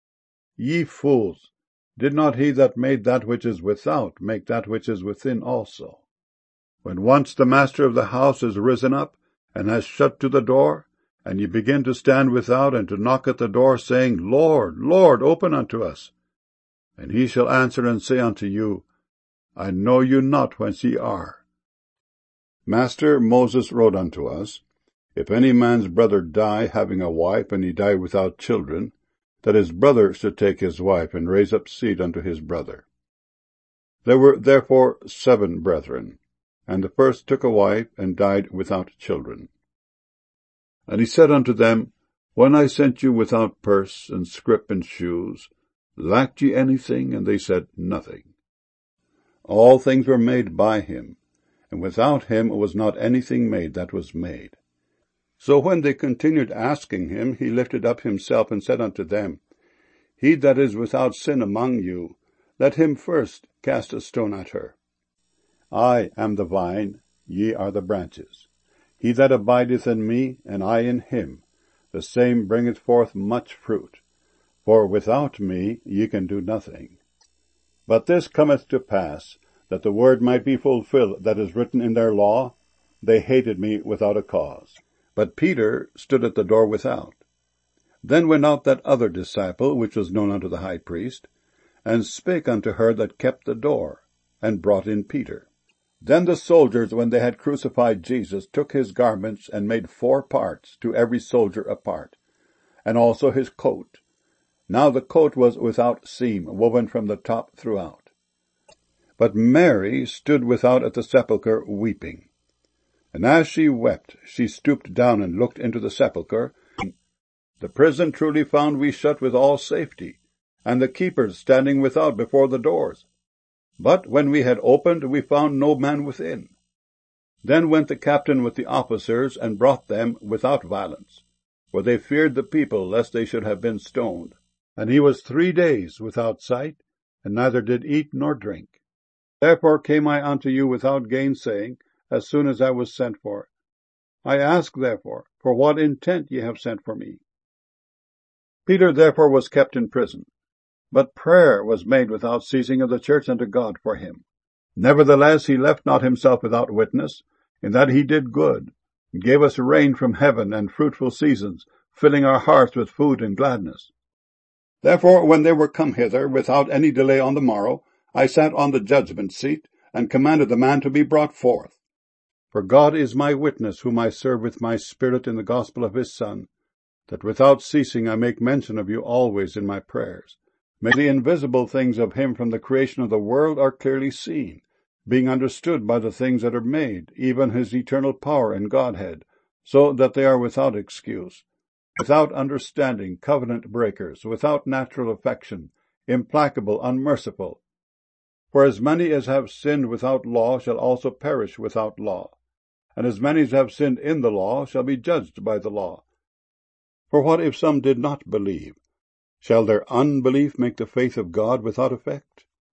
Ye fools, did not he that made that which is without make that which is within also? When once the master of the house is risen up, and has shut to the door, and ye begin to stand without, and to knock at the door, saying, Lord, Lord, open unto us. And he shall answer and say unto you, I know you not whence ye are. Master, Moses wrote unto us, If any man's brother die, having a wife, and he die without children, that his brother should take his wife, and raise up seed unto his brother. There were therefore seven brethren, and the first took a wife, and died without children. And he said unto them, When I sent you without purse, and scrip, and shoes, lacked ye anything? And they said, Nothing. All things were made by him, and without him was not anything made that was made. So when they continued asking him, he lifted up himself, and said unto them, He that is without sin among you, let him first cast a stone at her. I am the vine, ye are the branches. He that abideth in me, and I in him, the same bringeth forth much fruit. For without me ye can do nothing. But this cometh to pass, that the word might be fulfilled that is written in their law, They hated me without a cause. But Peter stood at the door without. Then went out that other disciple, which was known unto the high priest, and spake unto her that kept the door, and brought in Peter. Then the soldiers, when they had crucified Jesus, took his garments, and made four parts, to every soldier a part, and also his coat. Now the coat was without seam, woven from the top throughout. But Mary stood without at the sepulchre, weeping. And as she wept, she stooped down and looked into the sepulchre. The prison truly found we shut with all safety, and the keepers standing without before the doors. But when we had opened, we found no man within. Then went the captain with the officers, and brought them without violence, for they feared the people, lest they should have been stoned. And he was three days without sight, and neither did eat nor drink. Therefore came I unto you without gainsaying, as soon as I was sent for. I ask, therefore, for what intent ye have sent for me. Peter therefore was kept in prison, but prayer was made without ceasing of the church unto God for him. Nevertheless he left not himself without witness, in that he did good, and gave us rain from heaven and fruitful seasons, filling our hearts with food and gladness. Therefore, when they were come hither, without any delay on the morrow, I sat on the judgment seat, and commanded the man to be brought forth. For God is my witness, whom I serve with my spirit in the gospel of his Son, that without ceasing I make mention of you always in my prayers. May the invisible things of him from the creation of the world are clearly seen, being understood by the things that are made, even his eternal power and Godhead, so that they are without excuse, without understanding, covenant breakers, without natural affection, implacable, unmerciful. For as many as have sinned without law shall also perish without law, and as many as have sinned in the law shall be judged by the law. For what if some did not believe? Shall their unbelief make the faith of God without effect?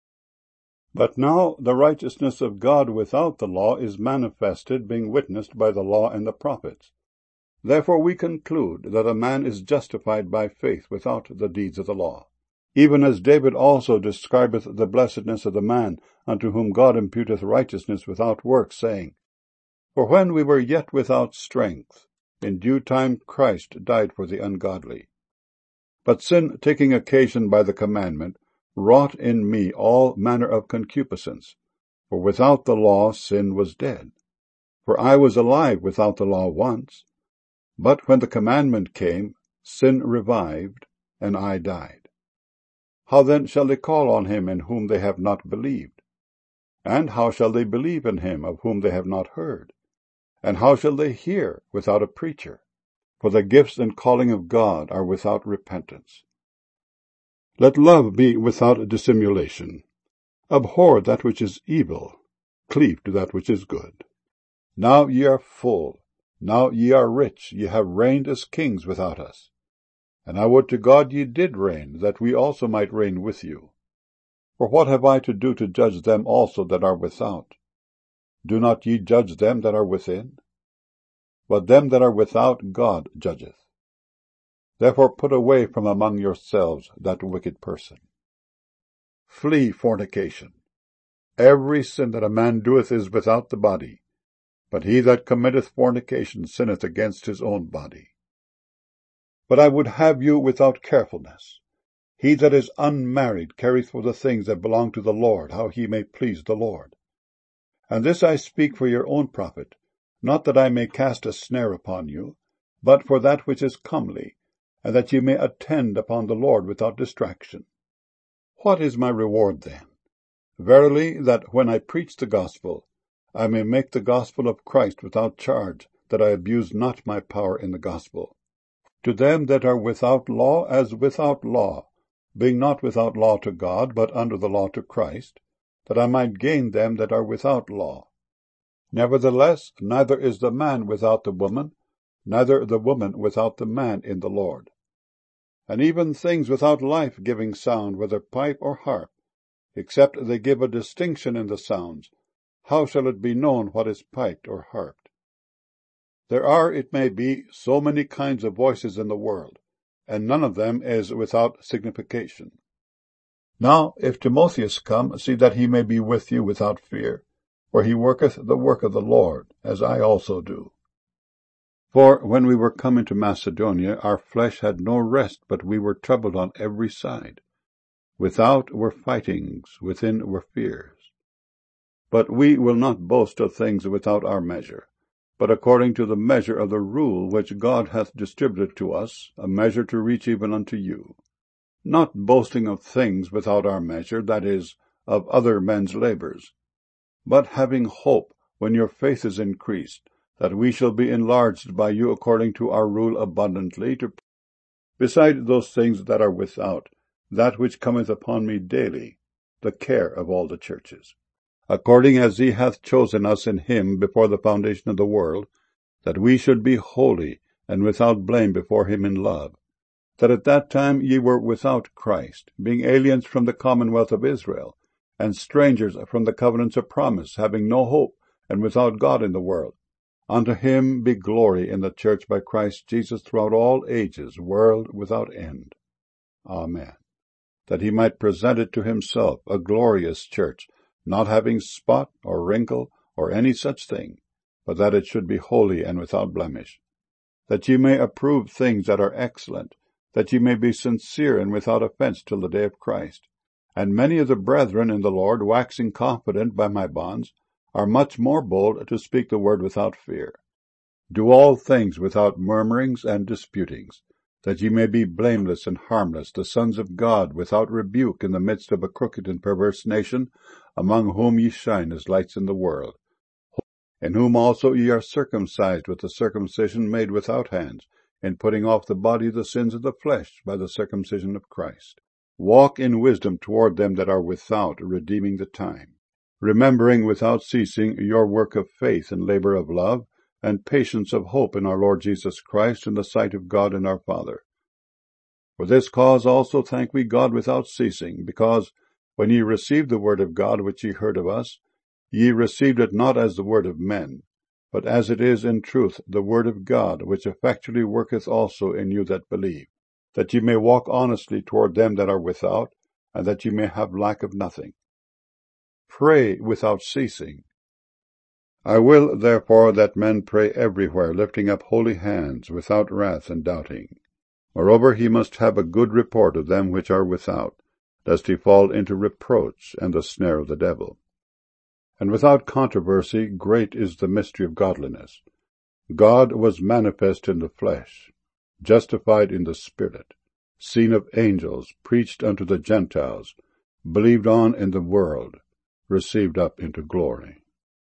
But now the righteousness of God without the law is manifested, being witnessed by the law and the prophets. Therefore we conclude that a man is justified by faith without the deeds of the law, even as David also describeth the blessedness of the man unto whom God imputeth righteousness without works, saying, For when we were yet without strength, in due time Christ died for the ungodly. But sin, taking occasion by the commandment, wrought in me all manner of concupiscence. For without the law sin was dead. For I was alive without the law once. But when the commandment came, sin revived, and I died. How then shall they call on him in whom they have not believed? And how shall they believe in him of whom they have not heard? And how shall they hear without a preacher? For the gifts and calling of God are without repentance. Let love be without dissimulation. Abhor that which is evil, cleave to that which is good. Now ye are full, now ye are rich, ye have reigned as kings without us. And I would to God ye did reign, that we also might reign with you. For what have I to do to judge them also that are without? Do not ye judge them that are within? But them that are without God judgeth. Therefore put away from among yourselves that wicked person. Flee fornication. Every sin that a man doeth is without the body, but he that committeth fornication sinneth against his own body. But I would have you without carefulness. He that is unmarried careth for the things that belong to the Lord, how he may please the Lord. And this I speak for your own profit, not that I may cast a snare upon you, but for that which is comely, and that ye may attend upon the Lord without distraction. What is my reward then? Verily, that when I preach the gospel, I may make the gospel of Christ without charge, that I abuse not my power in the gospel. To them that are without law as without law, being not without law to God, but under the law to Christ, that I might gain them that are without law. Nevertheless, neither is the man without the woman, neither the woman without the man in the Lord. And even things without life-giving sound, whether pipe or harp, except they give a distinction in the sounds, how shall it be known what is piped or harped? There are, it may be, so many kinds of voices in the world, and none of them is without signification. Now, if Timotheus come, see that he may be with you without fear, for he worketh the work of the Lord, as I also do. For when we were come into Macedonia, our flesh had no rest, but we were troubled on every side. Without were fightings, within were fears. But we will not boast of things without our measure, but according to the measure of the rule which God hath distributed to us, a measure to reach even unto you. Not boasting of things without our measure, that is, of other men's labors, but having hope, when your faith is increased, that we shall be enlarged by you according to our rule abundantly, to beside those things that are without, that which cometh upon me daily, the care of all the churches. According as he hath chosen us in him before the foundation of the world, that we should be holy and without blame before him in love, that at that time ye were without Christ, being aliens from the commonwealth of Israel, and strangers from the covenants of promise, having no hope, and without God in the world. Unto him be glory in the church by Christ Jesus throughout all ages, world without end. Amen. That he might present it to himself a glorious church, not having spot or wrinkle or any such thing, but that it should be holy and without blemish. That ye may approve things that are excellent, that ye may be sincere and without offense till the day of Christ. And many of the brethren in the Lord, waxing confident by my bonds, are much more bold to speak the word without fear. Do all things without murmurings and disputings, that ye may be blameless and harmless, the sons of God, without rebuke, in the midst of a crooked and perverse nation, among whom ye shine as lights in the world, in whom also ye are circumcised with the circumcision made without hands, in putting off the body the sins of the flesh by the circumcision of Christ. Walk in wisdom toward them that are without, redeeming the time, remembering without ceasing your work of faith and labor of love, and patience of hope in our Lord Jesus Christ in the sight of God and our Father. For this cause also thank we God without ceasing, because when ye received the word of God which ye heard of us, ye received it not as the word of men, but as it is in truth the word of God, which effectually worketh also in you that believe, that ye may walk honestly toward them that are without, and that ye may have lack of nothing. Pray without ceasing. I will therefore that men pray everywhere, lifting up holy hands, without wrath and doubting. Moreover, he must have a good report of them which are without, lest he fall into reproach and the snare of the devil. And without controversy, great is the mystery of godliness. God was manifest in the flesh, justified in the Spirit, seen of angels, preached unto the Gentiles, believed on in the world, received up into glory.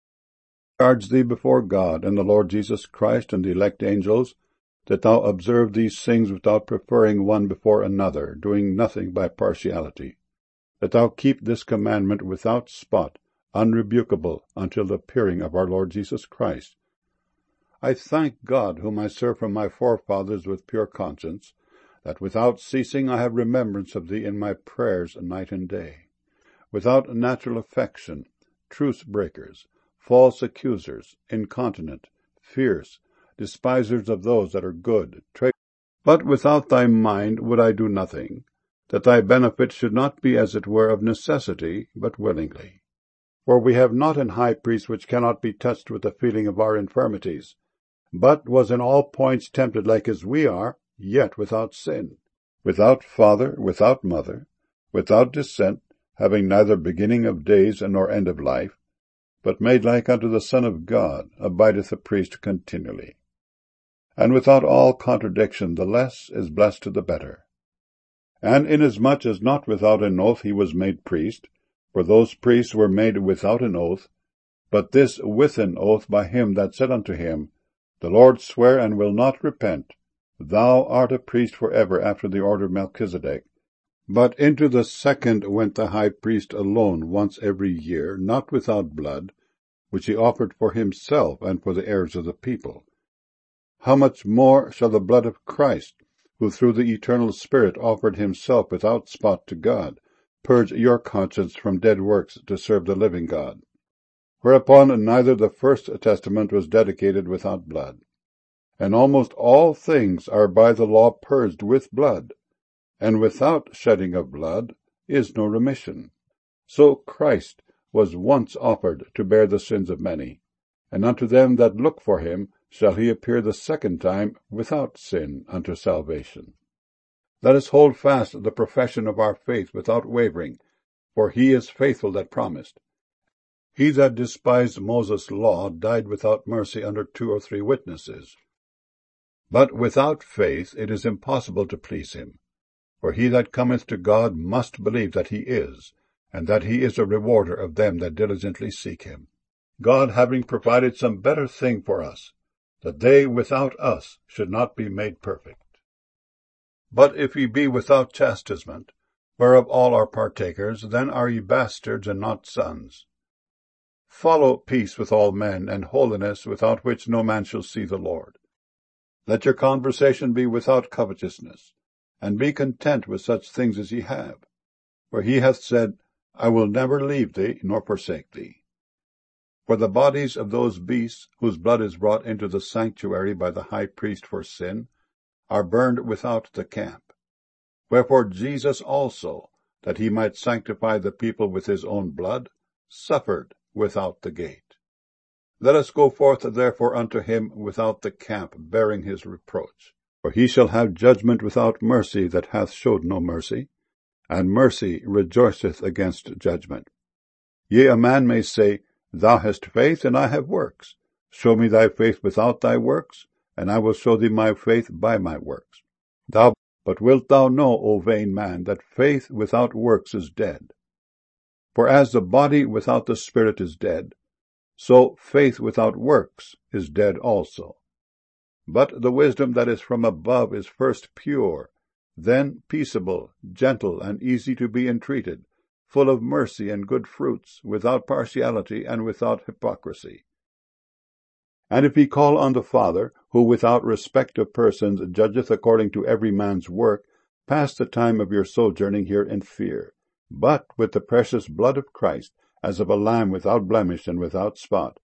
I charge thee before God and the Lord Jesus Christ and the elect angels, that thou observe these things without preferring one before another, doing nothing by partiality, that thou keep this commandment without spot, unrebukable, until the appearing of our Lord Jesus Christ. I thank God, whom I serve from my forefathers with pure conscience, that without ceasing I have remembrance of thee in my prayers night and day, without natural affection, truce breakers, false accusers, incontinent, fierce, despisers of those that are good, traitors. But without thy mind would I do nothing, that thy benefit should not be as it were of necessity, but willingly. For we have not an high priest which cannot be touched with the feeling of our infirmities, but was in all points tempted like as we are, yet without sin, without father, without mother, without descent, having neither beginning of days nor end of life, but made like unto the Son of God, abideth a priest continually. And without all contradiction, the less is blessed to the better. And inasmuch as not without an oath he was made priest, for those priests were made without an oath, but this with an oath by him that said unto him, The Lord sware and will not repent, Thou art a priest for ever after the order of Melchizedek. But into the second went the high priest alone once every year, not without blood, which he offered for himself and for the heirs of the people. How much more shall the blood of Christ, who through the eternal Spirit offered himself without spot to God, purge your conscience from dead works to serve the living God? Whereupon neither the first testament was dedicated without blood. And almost all things are by the law purged with blood, and without shedding of blood is no remission. So Christ was once offered to bear the sins of many, and unto them that look for him shall he appear the second time without sin unto salvation. Let us hold fast the profession of our faith without wavering, for he is faithful that promised. He that despised Moses' law died without mercy under two or three witnesses. But without faith it is impossible to please him. For he that cometh to God must believe that he is, and that he is a rewarder of them that diligently seek him. God having provided some better thing for us, that they without us should not be made perfect. But if ye be without chastisement, whereof all are partakers, then are ye bastards and not sons. Follow peace with all men, and holiness, without which no man shall see the Lord. Let your conversation be without covetousness, and be content with such things as ye have. For he hath said, I will never leave thee, nor forsake thee. For the bodies of those beasts, whose blood is brought into the sanctuary by the high priest for sin, are burned without the camp. Wherefore Jesus also, that he might sanctify the people with his own blood, suffered without the gate. Let us go forth therefore unto him without the camp, bearing his reproach. For he shall have judgment without mercy that hath showed no mercy, and mercy rejoiceth against judgment. Yea, a man may say, Thou hast faith, and I have works. Show me thy faith without thy works, and I will show thee my faith by my works. Thou, but wilt thou know, O vain man, that faith without works is dead? For as the body without the spirit is dead, so faith without works is dead also. But the wisdom that is from above is first pure, then peaceable, gentle, and easy to be entreated, full of mercy and good fruits, without partiality and without hypocrisy. And if ye call on the Father, who without respect of persons judgeth according to every man's work, pass the time of your sojourning here in fear, but with the precious blood of Christ, as of a lamb without blemish and without spot.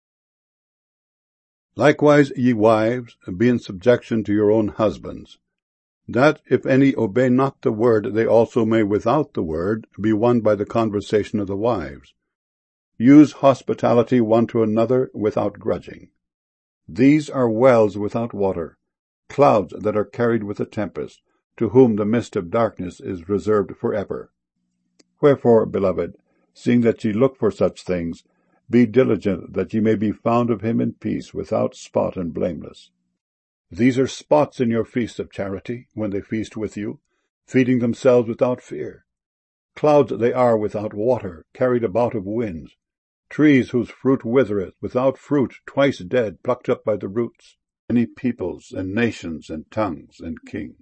Likewise, ye wives, be in subjection to your own husbands, that if any obey not the word, they also may without the word be won by the conversation of the wives. Use hospitality one to another without grudging. These are wells without water, clouds that are carried with a tempest, to whom the mist of darkness is reserved for ever. Wherefore, beloved, seeing that ye look for such things, be diligent that ye may be found of him in peace, without spot and blameless. These are spots in your feast of charity, when they feast with you, feeding themselves without fear. Clouds they are without water, carried about of winds, trees whose fruit withereth, without fruit, twice dead, plucked up by the roots, many peoples and nations and tongues and kings.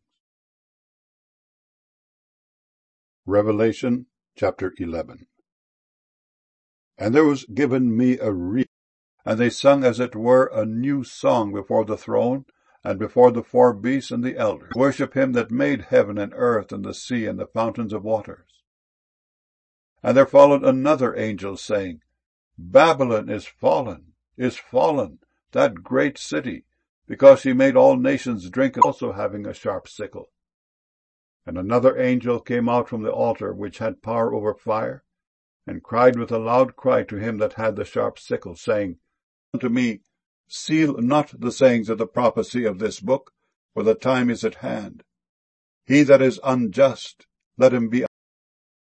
Revelation chapter eleven. And there was given me a reed, and they sung as it were a new song before the throne, and before the four beasts and the elders, worship him that made heaven and earth and the sea and the fountains of waters. And there followed another angel, saying, Babylon is fallen, is fallen, that great city, because she made all nations drink, also having a sharp sickle. And another angel came out from the altar, which had power over fire, and cried with a loud cry to him that had the sharp sickle, saying unto me, Seal not the sayings of the prophecy of this book, for the time is at hand. He that is unjust, let him be